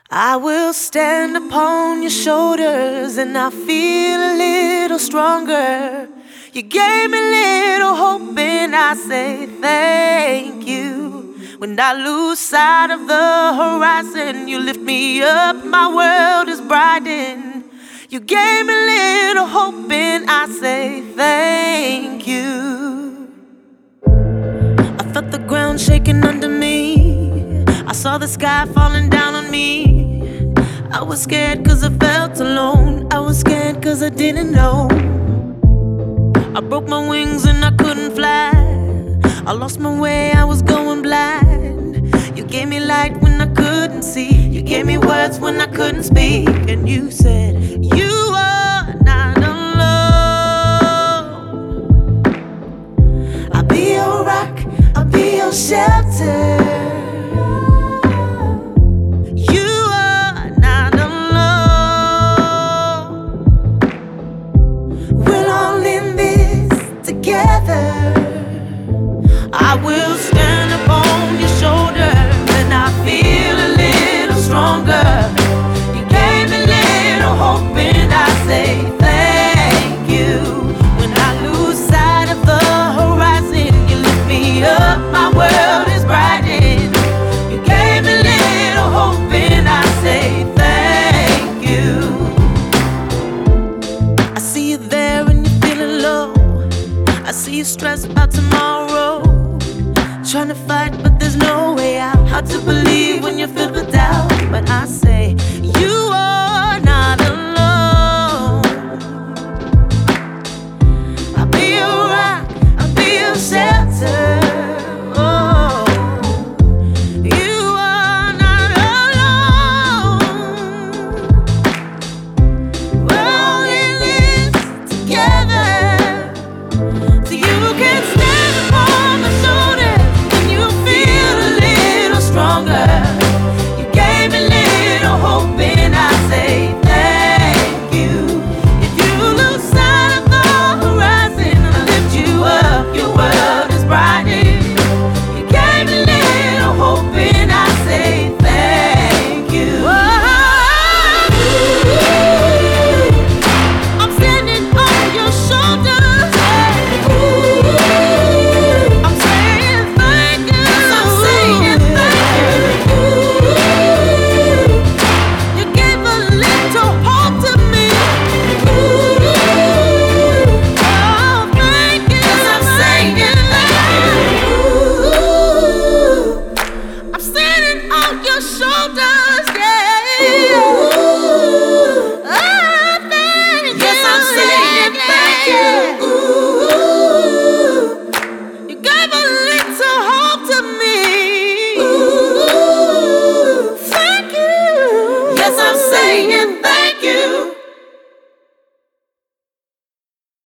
I will stand upon your shoulders and I feel a little stronger. You gave me little hope and I say thank you. When I lose sight of the horizon, you lift me up, my world is brightened. You gave me little hope and I say thank you. I felt the ground shaking under me. I saw the sky falling down on me. I was scared cause I felt alone. I was scared cause I didn't know. I broke my wings and I couldn't fly. I lost my way, I was going blind. You gave me light when I couldn't see. You gave me words when I couldn't speak. And you said, you are not alone. I'll be your rock, I'll be your shelter. I will stand upon your shoulders and I feel a little stronger. You gave me little hope and I say thank you. When I lose sight of the horizon, you lift me up, my world is brightened. You gave me little hope and I say thank you. I see you there when you're feeling low. I see you stressed about tomorrow, trying to fight but there's no way out. Hard to believe when you're filled with doubt, but I say you are not alone. I'll be your rock, I'll be your shelter. Oh, you are not alone. We're all in this together. So you can stand upon my shoulders when you feel a little stronger. You gave me little hope and I say thank you. If you lose sight of the horizon, I lift you up, your world is brightened. You gave me little hope and I say thank you. I'm standing on your shoulders. I'm saying thank you. I'm saying thank you. You gave a little hope to me. Oh, thank you. I'm saying thank you. I'm standing on your shoulders, yeah. Oh, thank you. Yes, I'm saying thank you. You gave a little